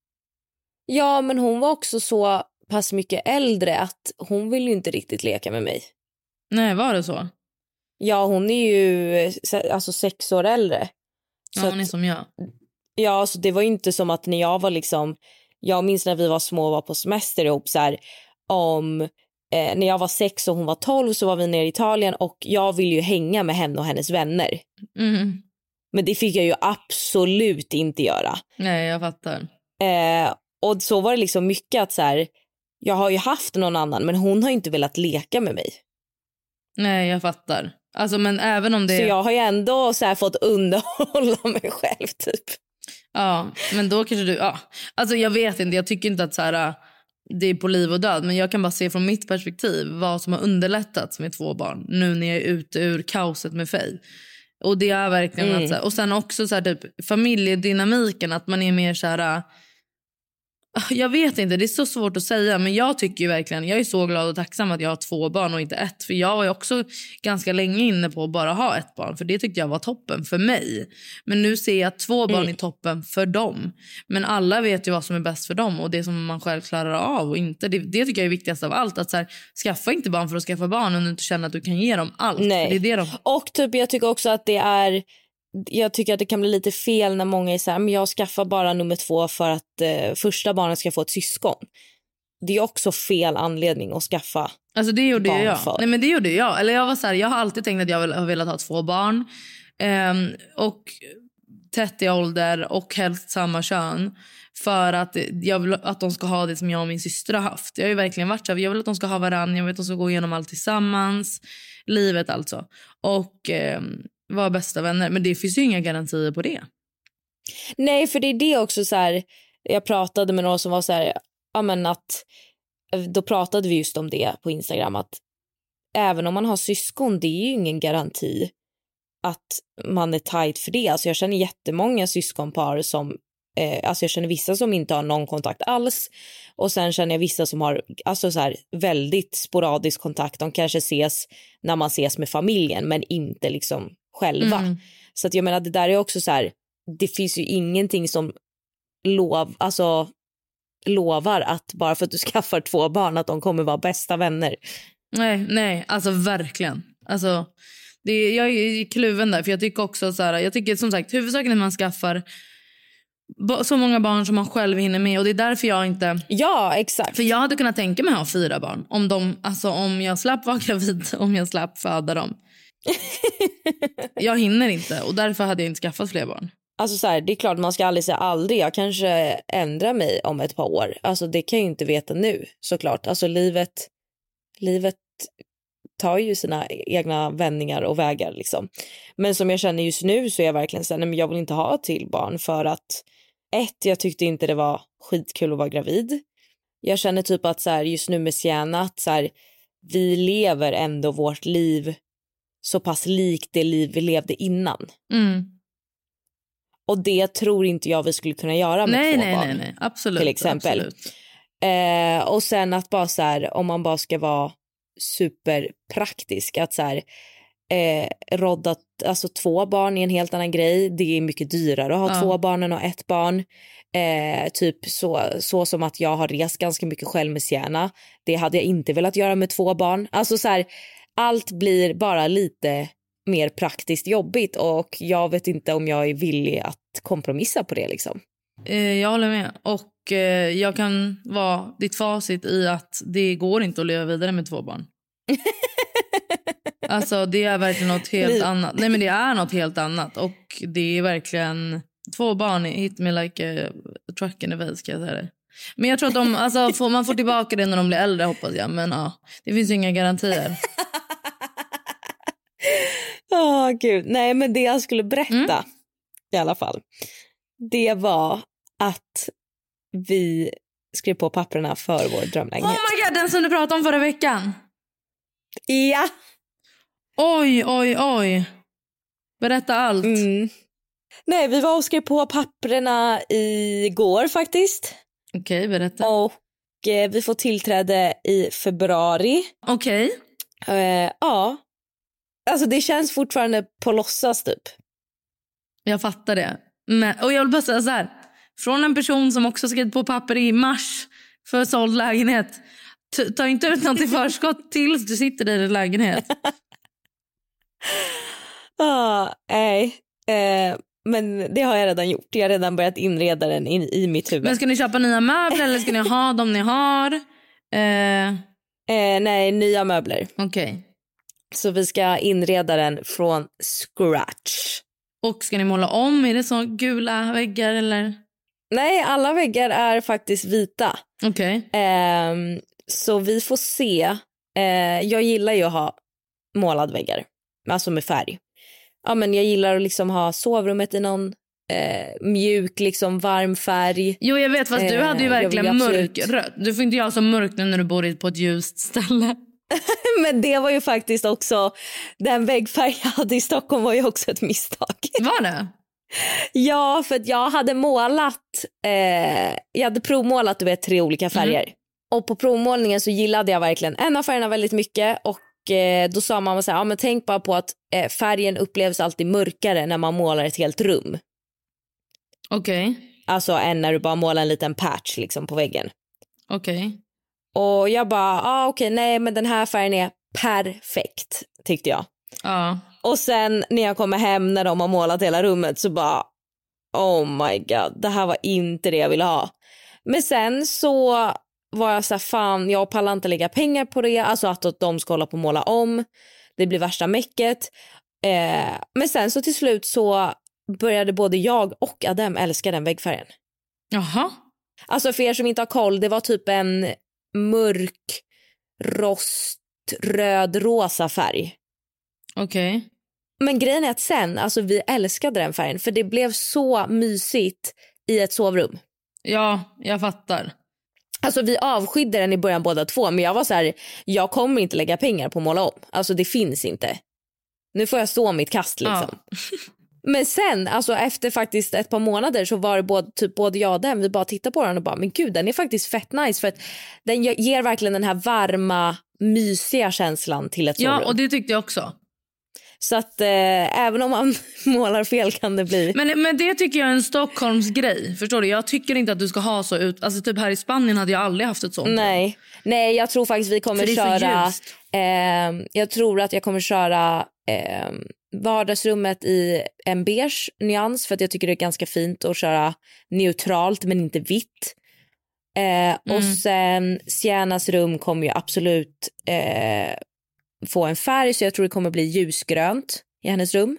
Ja, men hon var också så pass mycket äldre att hon vill ju inte riktigt leka med mig. Nej, var det så? Ja, hon är ju alltså sex år äldre. Ja, så hon är att, som jag. Ja, så det var ju inte som att när jag var liksom, jag minns när vi var små och var på semester ihop så här, om eh, när jag var sex och hon var tolv så var vi nere i Italien och jag ville ju hänga med henne och hennes vänner. Mm. Men det fick jag ju absolut inte göra. Nej, jag fattar. Eh, och så var det liksom mycket att så här, jag har ju haft någon annan men hon har ju inte velat leka med mig. Nej, jag fattar. Alltså, men även om det... Så jag har ju ändå så här fått underhålla mig själv typ. Ja, men då kanske du... Ja. Alltså jag vet inte, jag tycker inte att så här, det är på liv och död. Men jag kan bara se från mitt perspektiv vad som har underlättats med två barn. Nu när jag är ute ur kaoset med Faye. Och det är verkligen mm. att så här, och sen också så här, typ familjedynamiken, att man är mer så här... Jag vet inte, det är så svårt att säga. Men jag tycker ju verkligen, jag är så glad och tacksam att jag har två barn och inte ett. För jag var ju också ganska länge inne på att bara ha ett barn. För det tyckte jag var toppen för mig. Men nu ser jag att två barn mm. är toppen för dem. Men alla vet ju vad som är bäst för dem. Och det som man själv klarar av och inte. Det, det tycker jag är viktigast av allt. Att så här, skaffa inte barn för att skaffa barn om du inte känner att du kan ge dem allt. Nej. För det är det de... Och typ jag tycker också att det är... Jag tycker att det kan bli lite fel när många är så här, men jag skaffar bara nummer två för att eh, första barnet ska få ett syskon. Det är också fel anledning att skaffa. Alltså det gjorde barn jag. För. Nej, men det gjorde jag. Eller jag var så här, jag har alltid tänkt att jag har velat ha två barn. Ehm, och tätt i ålder och helst samma kön. För att jag vill att de ska ha det som jag och min syster har haft. Jag har ju verkligen varit så här, jag vill att de ska ha varann. Jag vill att de ska gå igenom allt tillsammans. Livet alltså. Och... Ehm, var bästa vänner, men det finns ju inga garantier på det. Nej, för det är det också så här, jag pratade med någon som var så här, ja men att då pratade vi just om det på Instagram, att även om man har syskon, det är ju ingen garanti att man är tajt för det. Alltså jag känner jättemånga syskonpar som eh, alltså jag känner vissa som inte har någon kontakt alls, och sen känner jag vissa som har alltså så här väldigt sporadisk kontakt. De kanske ses när man ses med familjen men inte liksom själva. Mm. Så att jag menar, det där är också så här, det finns ju ingenting som lov, alltså lovar att bara för att du skaffar två barn att de kommer vara bästa vänner. Nej, nej, alltså verkligen. Alltså det, jag är kluven där, för jag tycker också så här, jag tycker som sagt huvudsaken är att man skaffar så många barn som man själv hinner med. Och det är därför jag inte... Ja, exakt. För jag hade kunnat tänka mig att ha fyra barn. Om, de, alltså, om jag slapp vara gravid, om jag slapp föda dem. Jag hinner inte och därför hade jag inte skaffat fler barn. Alltså så här, det är klart man ska aldrig säga aldrig. Jag kanske ändrar mig om ett par år. Alltså det kan jag ju inte veta nu, såklart. Alltså livet, livet tar ju sina egna vändningar och vägar liksom. Men som jag känner just nu så är jag verkligen så här, nej, men jag vill inte ha till barn för att ett, jag tyckte inte det var skitkul att vara gravid. Jag känner typ att så här, just nu med Sienna att så här, vi lever ändå vårt liv så pass likt det liv vi levde innan. Mm. Och det tror inte jag vi skulle kunna göra med nej, två nej, barn. Nej, nej, absolut. Till exempel. Absolut. Eh, och sen att bara så här, om man bara ska vara superpraktisk, att så här, eh, rodda alltså två barn är en helt annan grej. Det är mycket dyrare att ha ja. två barn än att ha ett barn. Eh, typ så, så som att jag har rest ganska mycket själv med Sienna. Det hade jag inte velat göra med två barn. Alltså så här, allt blir bara lite mer praktiskt jobbigt och jag vet inte om jag är villig att kompromissa på det liksom. Eh, jag håller med och eh, jag kan vara ditt facit i att det går inte att leva vidare med två barn. Alltså det är verkligen något helt Liv. annat. Nej men det är något helt annat och det är verkligen två barn hit me like a truck in a vase, ska jag säga det. Men jag tror att de, alltså, får, man får tillbaka det när de blir äldre hoppas jag. Men ja, det finns ju inga garantier. Åh oh, gud, nej men det jag skulle berätta mm. i alla fall, det var att vi skrev på papperna för vår drömlägenhet. Oh my god, den som du pratade om förra veckan. Ja. Oj, oj, oj. Berätta allt. Mm. Nej, vi var och skrev på papperna igår faktiskt. Okej, okay, berätta. Och eh, vi får tillträde i februari. Okej. Okay. Eh, ja. Alltså det känns fortfarande på låtsas typ. Jag fattar det. Men, och jag vill bara säga så här. Från en person som också skrev på papper i mars för såld lägenhet. T- ta inte ut något i förskott tills du sitter i din lägenhet. ah, nej. Eh, men det har jag redan gjort. Jag har redan börjat inreda den in, i mitt huvud. Men ska ni köpa nya möbler eller ska ni ha dem ni har? Eh... Eh, nej, nya möbler. Okej. Okay. Så vi ska inreda den från scratch. Och ska ni måla om? Är det så gula väggar eller? Nej, alla väggar är faktiskt vita. Okej. Okay. Eh, så vi får se. Eh, jag gillar ju att ha målade väggar. Alltså med färg. Ja, men jag gillar att liksom ha sovrummet i någon eh, mjuk, liksom varm färg. Jo, jag vet, fast du eh, hade ju verkligen mörkrött. Du får inte göra så mörkt nu när du bor på ett ljust ställe. Men det var ju faktiskt också, den väggfärg jag hade i Stockholm var ju också ett misstag. Var det? Ja, för att jag hade målat, eh, jag hade provmålat du vet, tre olika färger. Mm. Och på provmålningen så gillade jag verkligen en av färgerna väldigt mycket. Och eh, då sa mamma så här, ja men tänk bara på att eh, färgen upplevs alltid mörkare när man målar ett helt rum. Okej. Okay. Alltså än när du bara målar en liten patch liksom på väggen. Okej. Okay. Och jag bara, ah, okej, okay, nej men den här färgen är perfekt, tyckte jag. Ja. Och sen när jag kommer hem när de har målat hela rummet så bara, oh my god, det här var inte det jag ville ha. Men sen så var jag så här, fan, jag pallar inte lägga pengar på det. Alltså att de ska hålla på och måla om. Det blir värsta mäcket. Eh, men sen så till slut så började både jag och Adam älska den väggfärgen. Jaha. Alltså för er som inte har koll, det var typ en mörk rost röd rosa färg. Okej. Okay. Men grejen är att sen, alltså vi älskade den färgen för det blev så mysigt i ett sovrum. Ja, jag fattar. Alltså vi avskydde den i början båda två, men jag var så här, jag kommer inte lägga pengar på att måla om. Alltså det finns inte. Nu får jag stå mitt kast liksom. Ja. Men sen, alltså efter faktiskt ett par månader så var det både, typ både jag och den, vi bara tittade på den och bara, men gud, den är faktiskt fett nice för att den ger verkligen den här varma, mysiga känslan till ett sovrum. Ja, och det tyckte jag också. Så att eh, även om man målar fel kan det bli. Men, men det tycker jag är en Stockholms grej. Förstår du? Jag tycker inte att du ska ha så ut. Alltså typ här i Spanien hade jag aldrig haft ett sånt. Nej, Nej jag tror faktiskt vi kommer köra. Eh, jag tror att jag kommer köra eh, vardagsrummet i en beige nyans för att jag tycker det är ganska fint att köra neutralt men inte vitt. Eh, mm. Och sen Siennas rum kommer ju absolut eh, få en färg, så jag tror det kommer bli ljusgrönt i hennes rum.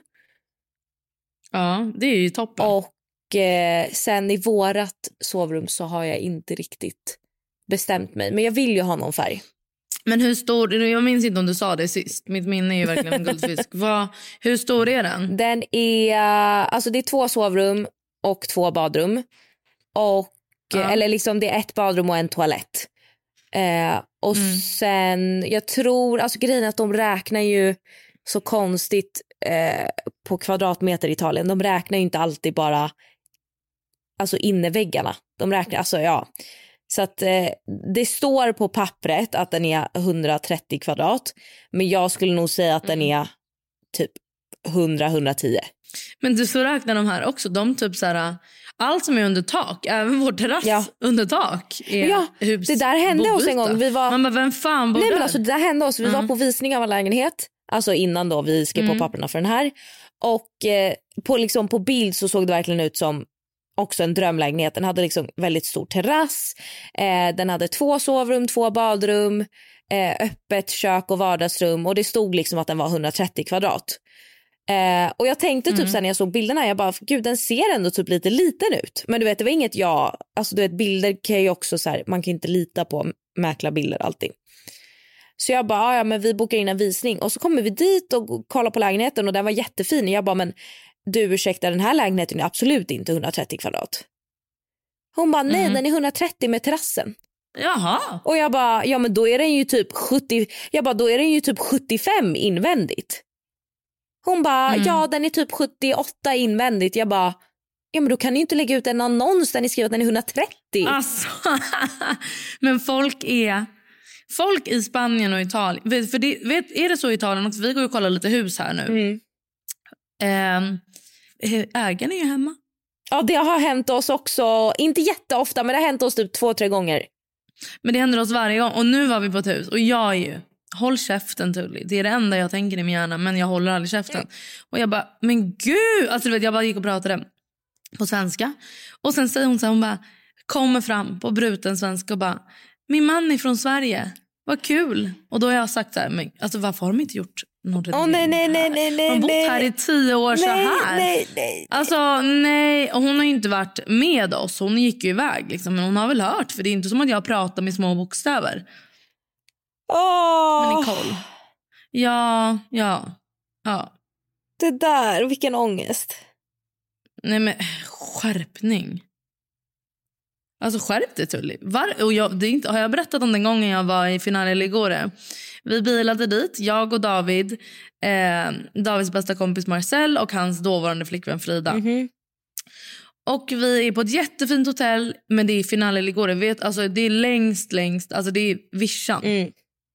Ja, det är ju toppen. Och eh, sen i vårat sovrum så har jag inte riktigt bestämt mig, men jag vill ju ha någon färg. Men hur stor, jag minns inte om du sa det sist. Mitt minne är ju verkligen en guldfisk. Vad, hur stor är den? Den är, alltså det är två sovrum och två badrum. Och, ja. Eller liksom det är ett badrum och en toalett. Eh, och mm. sen, jag tror, alltså grejen är att de räknar ju så konstigt eh, på kvadratmeter i Italien. De räknar ju inte alltid bara alltså inneväggarna. De räknar, alltså ja... Så att eh, det står på pappret att den är hundratrettio kvadrat. Men jag skulle nog säga att den är typ hundra till hundratio. Men du, så räknar de här också. De typ så här, allt som är under tak, även vår terrass ja. under tak är ja, hus. Det där hände oss en gång. Vi var... Man bara, vem fan bor Nej, där? men alltså, det där hände oss. Vi mm. var på visning av en lägenhet. Alltså innan då vi skrev mm. på papperna för den här. Och eh, på, liksom, på bild så såg det verkligen ut som också en drömlägenhet. Den hade liksom väldigt stor terrass. Eh, den hade två sovrum, två badrum, eh, öppet kök och vardagsrum. Och det stod liksom att den var hundratrettio kvadrat. Eh, och jag tänkte typ mm. sen när jag såg bilderna, jag bara, gud den ser ändå typ lite liten ut. Men du vet, det var inget jag, alltså du vet, bilder kan ju också så här, man kan inte lita på mäklarbilder alltid. Så jag bara, ja men vi bokar in en visning. Och så kommer vi dit och kollar på lägenheten och den var jättefin. Och jag bara, men du ursäkta, den här lägenheten är absolut inte hundratrettio kvadrat. Hon bara, nej mm. den är hundratrettio med terrassen. Jaha. Och jag bara, ja men då är den ju typ sjuttio, jag bara, då är den ju typ sjuttiofem invändigt. Hon bara, mm. ja den är typ sjuttioåtta invändigt. Jag bara, ja men då kan ni inte lägga ut en annons där ni skriver att den är hundratrettio. Alltså, men folk är, folk i Spanien och Italien, för det, vet, är det så i Italien också, vi går och kollar lite hus här nu. Mm. Um, ägaren är ju hemma. Ja, det har hänt oss också. Inte jätteofta, men det har hänt oss typ två, tre gånger. Men det händer oss varje gång. Och nu var vi på ett hus. Och jag är ju, håll käften Tully. Det är det enda jag tänker i min hjärna. Men jag håller aldrig käften. Mm. Och jag bara, men gud. Alltså du vet, jag bara gick och pratade på svenska. Och sen säger hon så här, hon bara kommer fram på bruten svenska och bara, min man är från Sverige. Vad kul. Och då har jag sagt så här, men alltså varför har de inte gjort något? Åh oh, nej, nej, nej, nej, nej. De har bott här i tio år nej, så här. Nej, nej. Alltså nej, och hon har ju inte varit med oss. Hon gick ju iväg liksom. Men hon har väl hört, för det är inte som att jag pratar med små bokstäver. Åh. Men Nicole. Ja, ja, ja. Det där, vilken ångest. Nej men, skärpning. Alltså skärp dig Tully. Var, och jag, det är inte, har jag berättat om den gången jag var i Finale Ligure? Vi bilade dit, jag och David, eh, Davids bästa kompis Marcel och hans dåvarande flickvän Frida. Mm-hmm. Och vi är på ett jättefint hotell, men det är Finale Ligure. Vet, alltså, det är längst, längst, alltså det är vischan. Mm.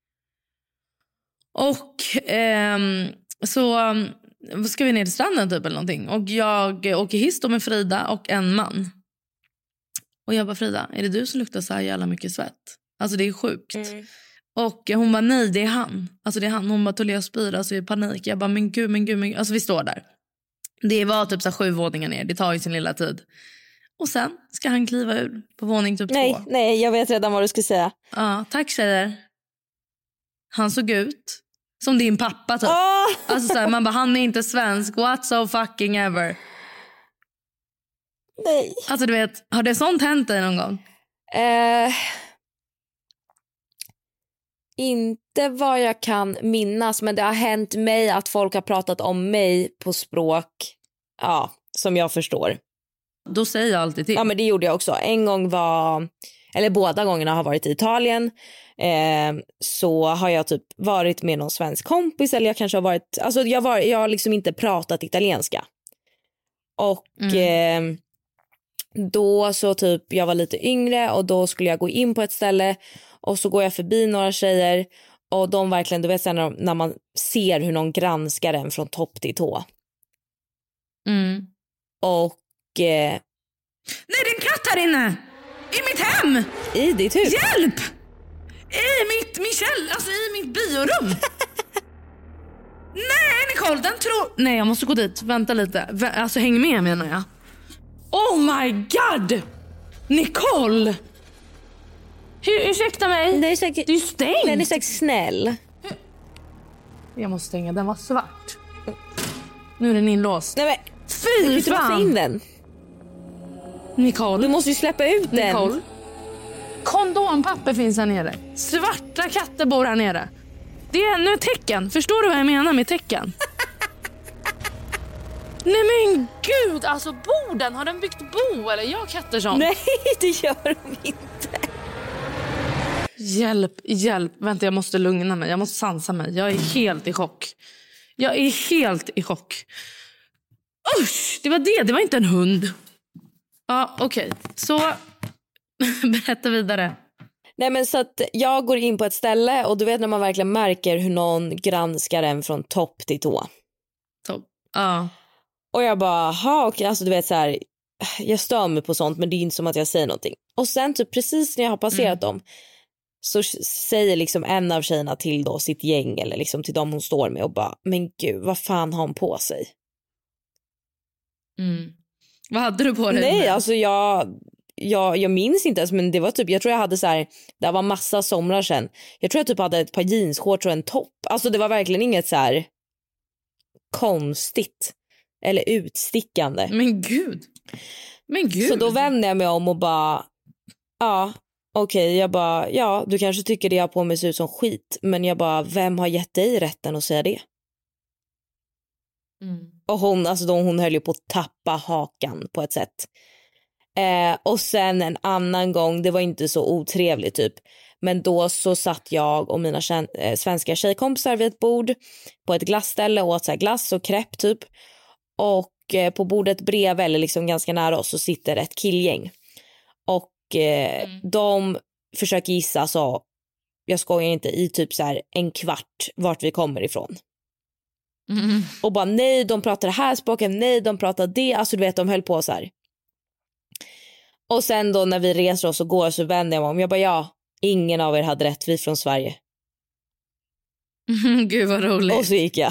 Och eh, så ska vi ner till stranden typ eller någonting. Och jag åker hiss med Frida och en man. Och jag bara, Frida, är det du som luktar så här jävla mycket svett? Alltså det är sjukt. Mm. Och hon bara, nej det är han. Alltså det är han. Hon bara, Tully jag spyr, alltså i panik. Jag bara, men gud, men gud, men gud. Alltså vi står där. Det var typ så här sju våningar ner. Det tar ju sin lilla tid. Och sen ska han kliva ur på våning typ nej, två. Nej, jag vet redan vad du ska säga. Ja, tack tjejer. Han såg ut som din pappa typ. Oh! Alltså så här, man bara, han är inte svensk. What so fucking ever. Nej. Alltså du vet, har det sånt hänt dig någon gång? Eh, inte vad jag kan minnas, men det har hänt mig att folk har pratat om mig på språk, ja, som jag förstår. Då säger jag alltid till. Ja, men det gjorde jag också. En gång var, eller båda gångerna har varit i Italien. Eh, så har jag typ varit med någon svensk kompis, eller jag kanske har varit, alltså jag, var, jag har liksom inte pratat italienska. Och mm. eh, då så typ jag var lite yngre och då skulle jag gå in på ett ställe och så går jag förbi några tjejer och de verkligen, du vet sen när, när man ser hur någon granskar en från topp till tå. Mm. Och eh, nej, det är en katt här inne! I mitt hem! I ditt hus? Hjälp! I mitt, min käll, alltså i mitt biorum. Nej, Nicole! Nicole, den tror... Nej, jag måste gå dit. Vänta lite. Alltså, häng med menar jag. Oh my god! Nicole! Hur, ursäkta mig. Den är säkert, det är ju stängt. Den är säkert snäll. Jag måste stänga. Den var svart. Nu är den inlåst. Nej, men... Fy fan! fan! In den. Nicole. Du måste ju släppa ut den. Nicole. Kondompapper finns här nere. Svarta katter bor här nere. Det är ännu ett tecken. Förstår du vad jag menar med tecken? Nej men gud, alltså borden. Har den byggt bo eller jag katter som? Nej, det gör de inte. Hjälp, hjälp. Vänta, jag måste lugna mig. Jag måste sansa mig. Jag är helt i chock. Jag är helt i chock. Usch, det var det. Det var inte en hund. Ja, okej. Okay. Så berätta vidare. Nej, men så att jag går in på ett ställe och du vet när man verkligen märker hur någon granskar en från topp till tå. Topp. Ja. Och jag bara, ha okej, alltså du vet så här, jag stör mig på sånt men det är inte som att jag säger någonting. Och sen typ precis när jag har passerat mm. dem så säger liksom en av tjejerna till då sitt gäng eller liksom till dem hon står med och bara, men gud, vad fan har hon på sig? Mm. Vad hade du på dig? Nej, med? alltså jag, jag jag minns inte ens, men det var typ, jag tror jag hade så här, det var massa somrar sedan. Jag tror jag typ hade ett par jeansshorts och en topp. Alltså det var verkligen inget så här konstigt eller utstickande. Men gud. Men gud. Så då vände jag mig om och bara, ja, okej, okay, jag bara, ja, du kanske tycker det jag har på mig ser ut som skit, men jag bara, vem har gett dig rätten att säga det? Mm. Och hon, alltså då, hon höll ju på att tappa hakan på ett sätt. Eh, och sen en annan gång, det var inte så otrevligt typ, men då så satt jag och mina tjän- eh, svenska tjejkompisar vid ett bord på ett glassställe och åt så här glass och crepe typ. Och eh, på bordet bredvid eller liksom ganska nära oss så sitter ett killgäng. Och eh, mm. de försöker gissa, så jag skojar inte, i typ så här en kvart vart vi kommer ifrån. Mm. Och bara nej, de pratar det här språket, nej, de pratar det. Alltså du vet, de höll på så här. Och sen då när vi reser oss och går så vänder jag mig om. Jag bara, ja, ingen av er hade rätt, vi från Sverige. Mm, gud vad roligt. Och så gick jag.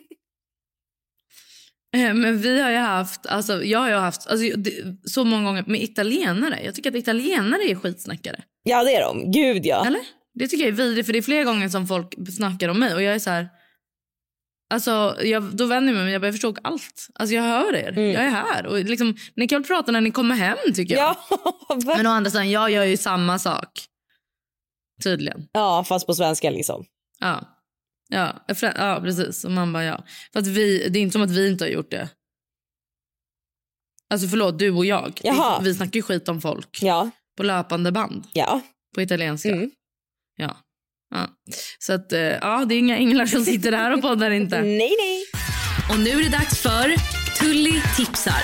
Men vi har ju haft, alltså jag har ju haft alltså, det, så många gånger med italienare. Jag tycker att italienare är skitsnackare. Ja, det är de, gud ja. Eller? Det tycker jag är vidrigt, för det är flera gånger som folk snackar om mig och jag är så här. Alltså, jag, då vänder jag mig, men jag börjar förstå allt. Alltså, jag hör er. Mm. Jag är här. Och liksom, ni kan väl prata när ni kommer hem, tycker jag. Ja, men å andra sidan, jag gör ju samma sak. Tydligen. Ja, fast på svenska liksom. Ja, ja, ja precis. Och man bara, ja. För att vi, det är inte som att vi inte har gjort det. Alltså, förlåt, du och jag. Jaha. Vi snackar ju skit om folk. Ja. På löpande band. Ja. På italienska. Mm. Ja. Ja. Så att, ja, det är inga änglar som sitter där och poddar inte. Nej, nej. Och nu är det dags för Tully tipsar.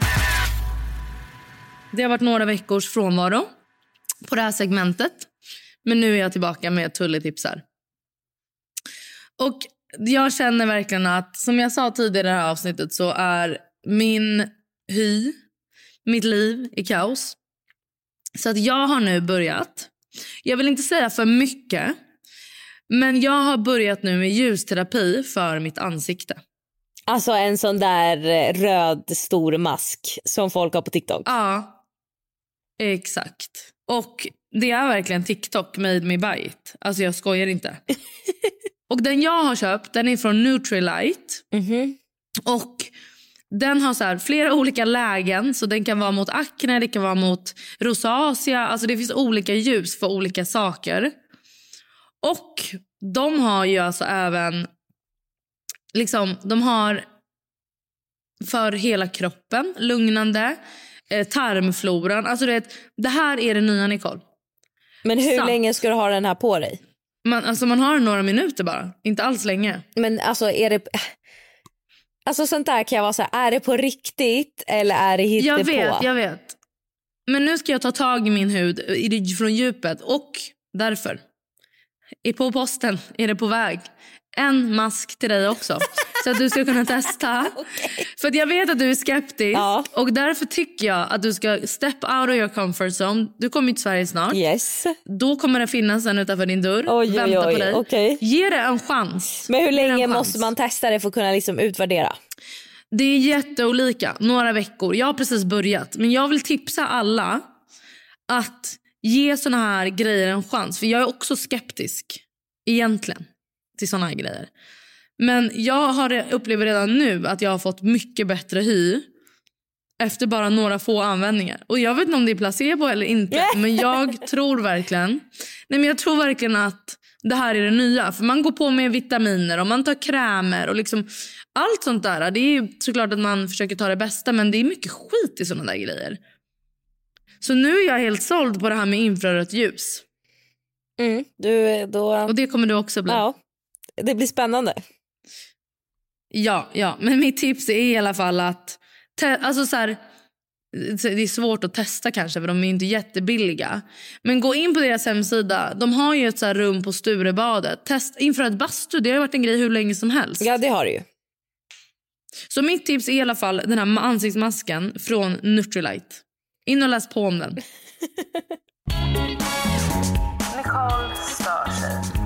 Det har varit några veckors frånvaro på det här segmentet. Men nu är jag tillbaka med Tully tipsar. Och jag känner verkligen att, som jag sa tidigare i det här avsnittet, så är min hy, mitt liv i kaos. Så att jag har nu börjat, jag vill inte säga för mycket, men jag har börjat nu med ljusterapi för mitt ansikte. Alltså en sån där röd stor mask som folk har på TikTok. Ja, exakt. Och det är verkligen TikTok made me buy it. Alltså jag skojar inte. Och den jag har köpt, den är från Nutrilite. Mm-hmm. Och den har så här flera olika lägen. Så den kan vara mot akne, det kan vara mot rosacea. Alltså det finns olika ljus för olika saker. Och de har ju alltså även, liksom, de har för hela kroppen, lugnande, eh, tarmfloran. Alltså det, det här är det nya, Nicole. Men hur Sant. länge ska du ha den här på dig? Man, alltså man har några minuter bara, inte alls länge. Men alltså är det... Alltså sånt där kan jag vara så här, är det på riktigt eller är det hittepå? Jag vet, jag vet. Men nu ska jag ta tag i min hud från djupet och därför är på posten, är det på väg en mask till dig också. Så att du ska kunna testa. Okay. För att jag vet att du är skeptisk. Ja. Och därför tycker jag att du ska step out of your comfort zone. Du kommer till Sverige snart. Yes. Då kommer det finnas en utanför din dörr. Oj, vänta oj, oj. på dig. Okay. Ge det en chans. Men hur länge måste man testa det för att kunna liksom utvärdera? Det är jätteolika. Några veckor. Jag har precis börjat. Men jag vill tipsa alla att ge såna här grejer en chans. För jag är också skeptisk. Egentligen. Till såna här grejer. Men jag har upplever redan nu att jag har fått mycket bättre hy efter bara några få användningar. Och jag vet inte om det är placebo eller inte, men jag tror verkligen nej men jag tror verkligen att det här är det nya. För man går på med vitaminer och man tar krämer och liksom allt sånt där. Det är ju såklart att man försöker ta det bästa, men det är mycket skit i såna där grejer. Så nu är jag helt såld på det här med infrarött ljus. Mm, du, då... Och det kommer du också bli. Ja, det blir spännande. Ja, ja, men mitt tips är i alla fall att te- alltså så här, det är svårt att testa kanske för de är inte jättebilliga. Men gå in på deras hemsida. De har ju ett så här rum på Sturebadet. Test inför ett bastu, det har varit en grej hur länge som helst. Ja, det har du ju. Så mitt tips är i alla fall den här ansiktsmasken från Nutrilite. In och läs på om den. Nicole stör sig.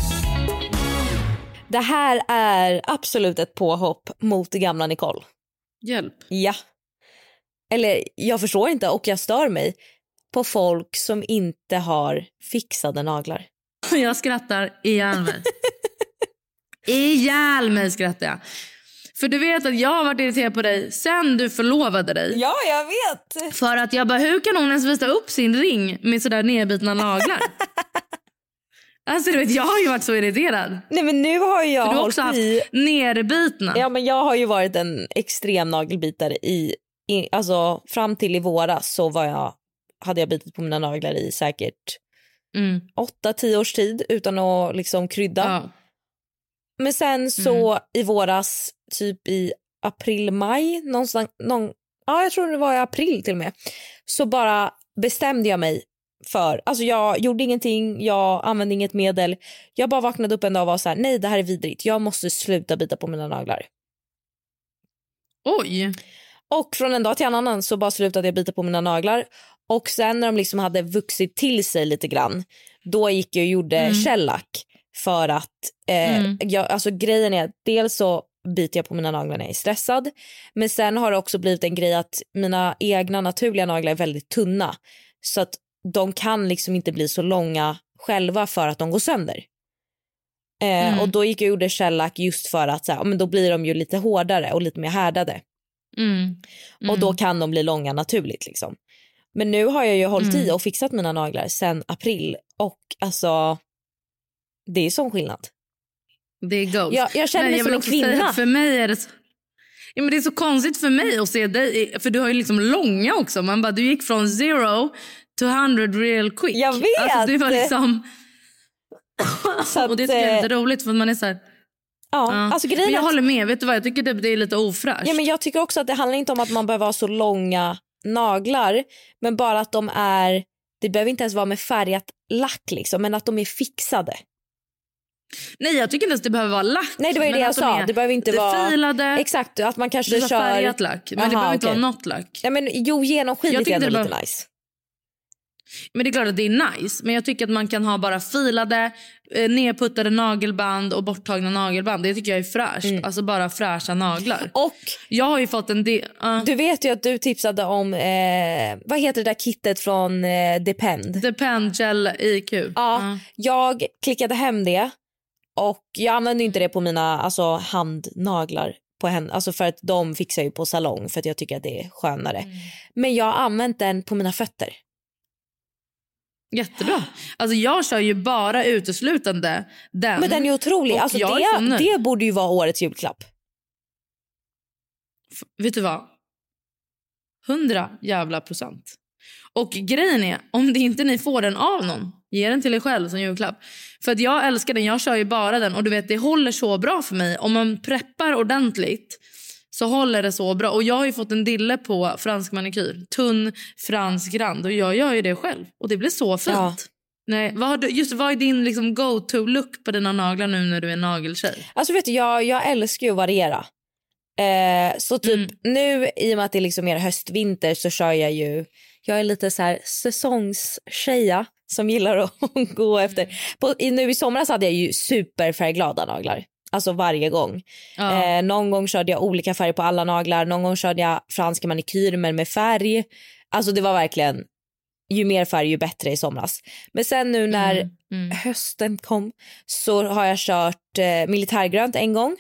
Det här är absolut ett påhopp mot gamla Nicole. Hjälp. Ja. Eller jag förstår inte och jag stör mig på folk som inte har fixade naglar. Jag skrattar ihjäl mig. ihjäl mig skrattar jag. För du vet att jag har varit irriterad på dig sen du förlovade dig. Ja, jag vet. För att jag bara, hur kan hon ens visa upp sin ring med sådär nedbitna naglar? Alltså du vet, jag har ju varit så irriterad. Nej men nu har jag För du har också haft i... nerbitna. Ja men jag har ju varit en extrem nagelbitare i, i alltså fram till i våras så var jag hade jag bitit på mina naglar i säkert mm. åtta tio års tid utan att liksom krydda. Ja. Men sen så mm. i våras typ i april maj någonstans någon, ja jag tror det var i april till och med. Så bara bestämde jag mig för, alltså jag gjorde ingenting, jag använde inget medel. Jag bara vaknade upp en dag och var så här: nej det här är vidrigt, jag måste sluta bita på mina naglar. Oj. Och från en dag till en annan så bara slutade jag bita på mina naglar. Och sen när de liksom hade vuxit till sig lite grann, då gick jag och gjorde mm. shellack. För att eh, mm. jag, alltså grejen är att dels så biter jag på mina naglar när jag är stressad. Men sen har det också blivit en grej att mina egna naturliga naglar är väldigt tunna. Så att de kan liksom inte bli så långa själva för att de går sönder. Eh, mm. Och då gick jag och gjorde shellack just för att så här, men då blir de ju lite hårdare och lite mer härdade. Mm. Mm. Och då kan de bli långa naturligt liksom. Men nu har jag ju hållit mm. i och fixat mina naglar sen april. Och alltså, det är sån skillnad. Det är ghost. Jag, jag känner mig som en kvinna. Säga, för mig är det så... Ja, men det är så konstigt för mig att se dig. För du har ju liksom långa också. Man bara, du gick från zero to hundred real quick. Jag vet. Alltså, du var liksom... Så att, och det tycker jag är lite roligt för man är så här... Ja, ja. Alltså grejen men jag att... håller med, vet du vad? Jag tycker det är lite ofräscht. Ja, men jag tycker också att det handlar inte om att man behöver ha så långa naglar. Men bara att de är... Det behöver inte ens vara med färgat lack liksom. Men att de är fixade. Nej, jag tycker inte ens det behöver vara lack. Nej, det var ju det jag sa. Det behöver inte vara... Filade. Exakt, att man kanske det kör... färgat lack. Men Aha, det behöver inte okay. vara något lack. Ja, men jo, genomskinligt är ändå lite bara... nice. Men det är klart att det är nice. Men jag tycker att man kan ha bara filade, eh, nedputtade nagelband och borttagna nagelband. Det tycker jag är fräscht. Mm. Alltså bara fräscha naglar. Och jag har ju fått en del... Uh. Du vet ju att du tipsade om... Eh, vad heter det där kittet från eh, Depend? Depend Gel I Q. Ja, uh. jag klickade hem det. Och jag använder inte det på mina alltså, handnaglar. På henne, alltså för att de fixar ju på salong. För att jag tycker att det är skönare. Mm. Men jag har använt den på mina fötter. Jättebra. Alltså jag kör ju bara uteslutande den. Men den är otrolig. Alltså det, det borde ju vara årets julklapp. F- vet du vad? Hundra jävla procent. Och grejen är, om det inte ni får den av någon, ge den till er själv som julklapp. För att jag älskar den, jag kör ju bara den. Och du vet, det håller så bra för mig. Om man preppar ordentligt så håller det så bra. Och jag har ju fått en dille på fransk manikyr. Tunn fransk rand. Och jag gör ju det själv. Och det blir så fint. Ja. Nej, vad har du, just vad är din liksom go-to-look på dina naglar nu när du är nageltjej? Alltså vet du, jag, jag älskar ju att variera. Eh, så typ Mm. nu i och med att det är liksom mer höstvinter så kör jag ju, jag är lite så här säsongstjeja som gillar att gå efter. På, i, nu i somras hade jag ju superfärgglada naglar. Alltså varje gång. Ja. Eh, någon gång körde jag olika färger på alla naglar. Någon gång körde jag franska manikyr men med färg. Alltså det var verkligen, ju mer färg ju bättre i somras. Men sen nu när Mm. Mm. hösten kom så har jag kört eh, militärgrönt en gång.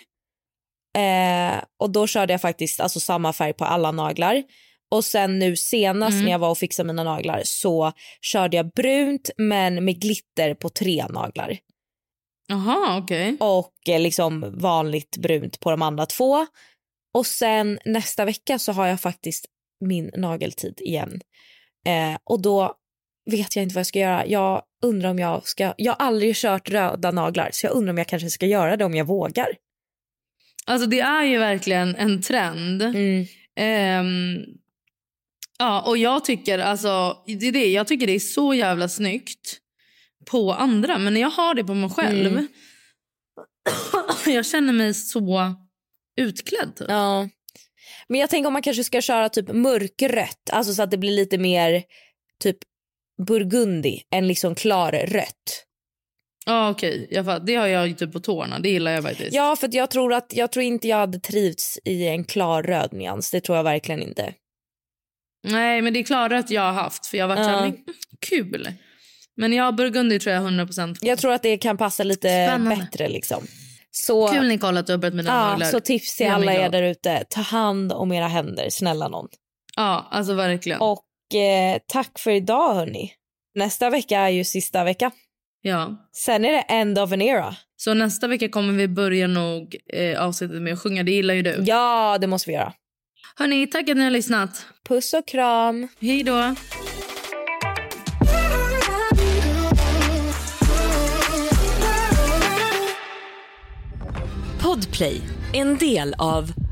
Eh, och då körde jag faktiskt alltså samma färg på alla naglar. Och sen nu senast Mm. när jag var och fixade mina naglar så körde jag brunt men med glitter på tre naglar. Jaha, okej. Och eh, liksom vanligt brunt på de andra två. Och sen nästa vecka så har jag faktiskt min nageltid igen. Eh, och då vet jag inte vad jag ska göra. Jag undrar om jag ska... Jag har aldrig kört röda naglar så jag undrar om jag kanske ska göra det om jag vågar. Alltså det är ju verkligen en trend. Mm. Ehm, ja, och jag tycker alltså det är det, jag tycker det är så jävla snyggt på andra, men när jag har det på mig själv Mm. jag känner mig så utklädd typ. Ja. Men jag tänker om man kanske ska köra typ mörkrött. Alltså så att det blir lite mer typ burgundi än liksom klarrött. Ja, okej. Jag fatt- Det har jag ju typ på tårna. Det gillar jag faktiskt. Ja, för att jag tror att jag tror inte jag hade trivts i en klar röd nyans. Det tror jag verkligen inte. Nej, men det är klarrött jag har haft. För jag har varit Ja. så här, men, kul. Men jag burgundi tror jag hundra procent på. Jag tror att det kan passa lite Spännande. bättre liksom. Så, Kul Nicole att du har börjat med dina ja, naglar. så tips till Det gör mig alla er glad. där ute. Ta hand om era händer, snälla någon. Ja, alltså verkligen. Och eh, tack för idag hörni. Nästa vecka är ju sista vecka. Ja. Sen är det end of an era. Så nästa vecka kommer vi börja nog eh, avsnittet med att sjunga. Det gillar ju du. Ja, det måste vi göra. Hörni, tack att ni har lyssnat. Puss och kram. Hej då. Podplay, en del av